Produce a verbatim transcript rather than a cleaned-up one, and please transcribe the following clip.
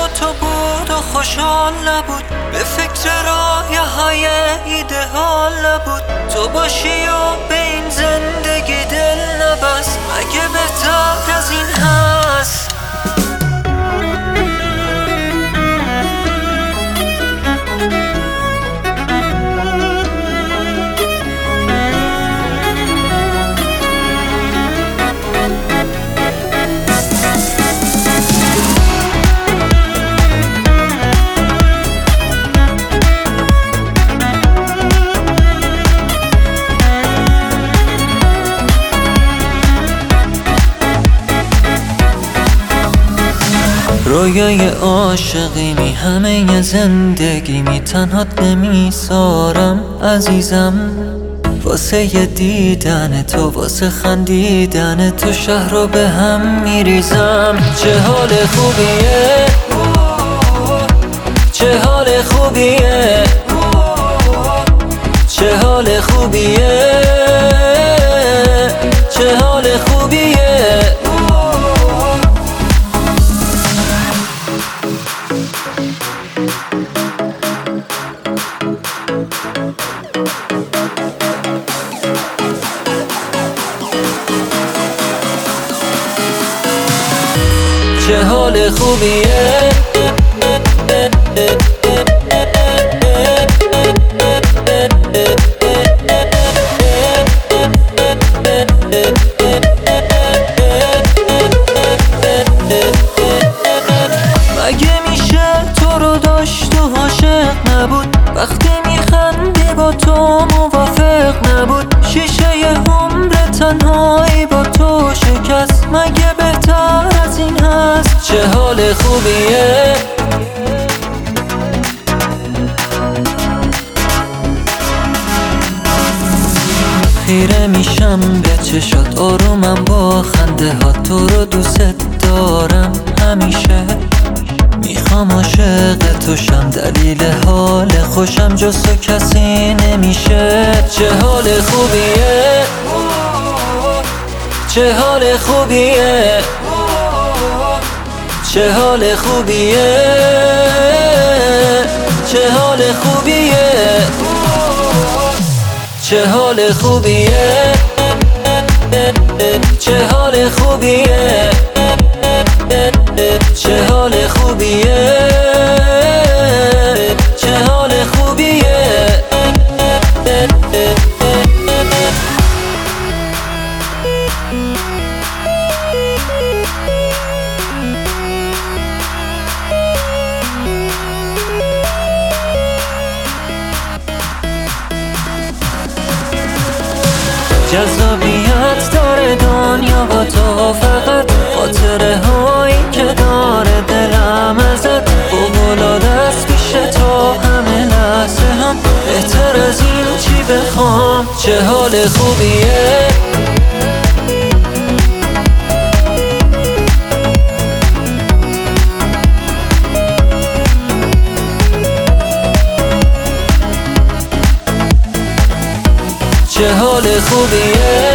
با تو بود و خوشحال نبود، به فکر راه های ایده‌آل نبود. تو باشی و به این زندگی دل نبست، مگه بهتر از این هست؟ رویای عاشقیمی همه زندگیمی، تنهات نمیسارم عزیزم. واسه دیدن تو، واسه خندیدن تو، شهر رو به هم میریزم. چه حال خوبیه، چه حال خوبیه، چه حال خوبیه، چه حال خوبیه. چه حال خوبیه، مگه میشه تو رو داشت و عاشق نبود؟ وقتی میخندی با تو موافق نبود. شیشه ی عمر تنهایی با تو شکست، مگه بهتر از این هست؟ چه حال خوبیه، خیره میشم به چشات، آرومم با خنده ها. تو رو دوست دارم همیشه، میخوام عاشق تو شم، دلیل حال خوشم جز تو کسی نمیشه. چه حال خوبیه، چه حال خوبیه، چه حال خوبیه، چه حال خوبیه، چه حال خوبیه، چه حال خوبیه، چه حال خوبیه، چه حال خوبیه. جذابیت داره دنیا با تو، فقط خاطره هایی که داره دلم ازت. فوق‌العاده است پیش تو همه لحظه هم، بهتر از این چی بخوام؟ چه حال خوبیه، چه حال خوبیه.